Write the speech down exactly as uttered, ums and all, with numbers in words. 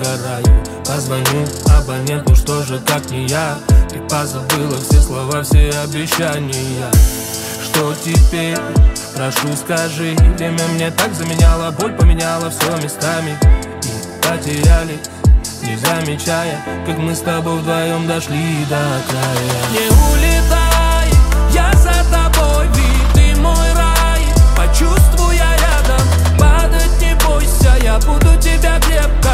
догораю. Позвоню абоненту, что же как не я. Ты позабыла все слова, все обещания. Что теперь? Прошу, скажи. Время мне так заменяло, боль поменяла все местами. И потерялись, не замечая, как мы с тобой вдвоем дошли до края. Не улетай, я за тобой, ведь ты мой рай. Почувствуй я рядом, падать не бойся, я буду тебя крепко